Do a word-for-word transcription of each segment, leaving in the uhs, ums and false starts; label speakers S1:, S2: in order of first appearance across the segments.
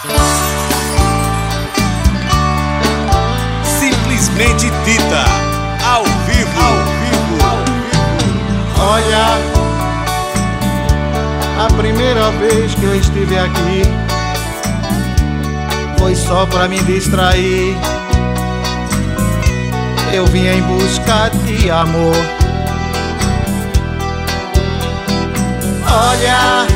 S1: Simplesmente Tita, ao vivo, ao vivo, ao vivo.
S2: Olha, a primeira vez que eu estive aqui foi só pra me distrair. Eu vim em busca de amor. Olha,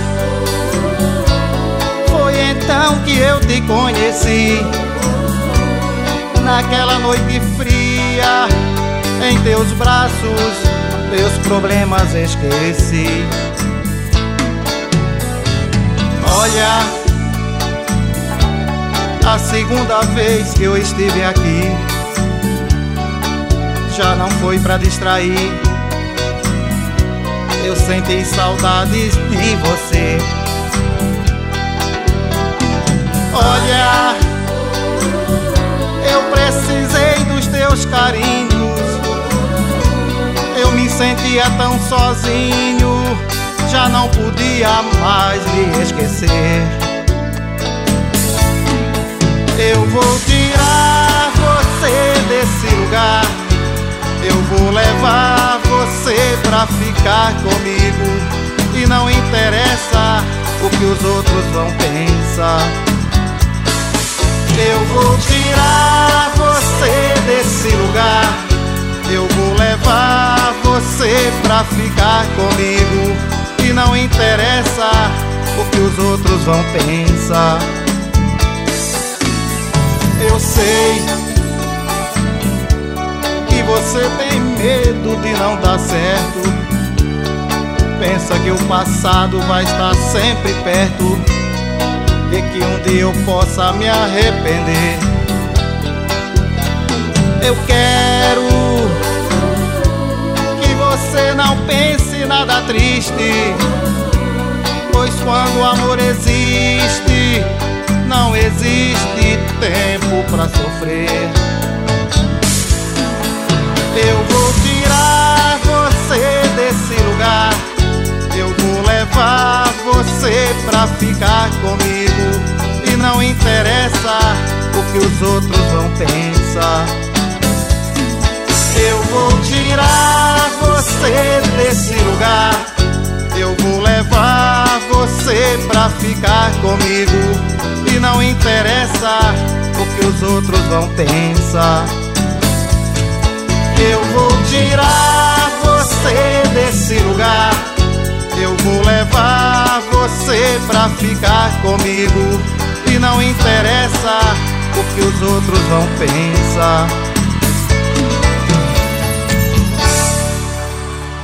S2: foi então que eu te conheci. Naquela noite fria, em teus braços, meus problemas esqueci. Olha, a segunda vez que eu estive aqui já não foi pra distrair. Eu senti saudades de você. Olha, eu precisei dos teus carinhos. Eu me sentia tão sozinho, já não podia mais me esquecer. Eu vou tirar você desse lugar. Eu vou levar você pra ficar comigo. E não interessa o que os outros vão pensar. Eu vou tirar você desse lugar. Eu vou levar você pra ficar comigo. E não interessa o que os outros vão pensar. Eu sei que você tem medo de não dar certo. Pensa que o passado vai estar sempre perto e que um dia eu possa me arrepender. Eu quero que você não pense nada triste, pois quando o amor existe, não existe tempo pra sofrer. Eu vou tirar você desse lugar. Eu vou levar você pra ficar comigo. E não interessa o que os outros vão pensar. Eu vou tirar você desse lugar. Eu vou levar você pra ficar comigo. E não interessa o que os outros vão pensar. Eu vou tirar você desse lugar. Eu vou levar você pra ficar comigo. E não interessa o que os outros vão pensar.